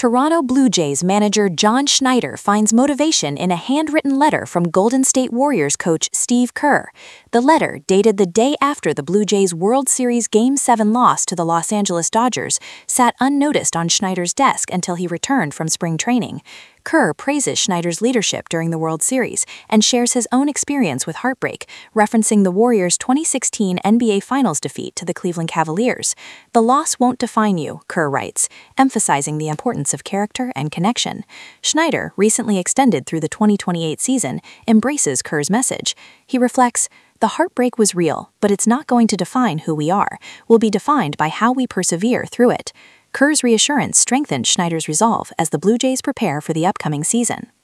Toronto Blue Jays manager John Schneider finds motivation in a handwritten letter from Golden State Warriors coach Steve Kerr. The letter, dated the day after the Blue Jays World Series Game 7 loss to the Los Angeles Dodgers, sat unnoticed on Schneider's desk until he returned from spring training. Kerr praises Schneider's leadership during the World Series and shares his own experience with heartbreak, referencing the Warriors' 2016 NBA Finals defeat to the Cleveland Cavaliers. "The loss won't define you," Kerr writes, emphasizing the importance of character and connection. Schneider, recently extended through the 2028 season, embraces Kerr's message. He reflects, "The heartbreak was real, but it's not going to define who we are. We'll be defined by how we persevere through it." Kerr's reassurance strengthened Schneider's resolve as the Blue Jays prepare for the upcoming season.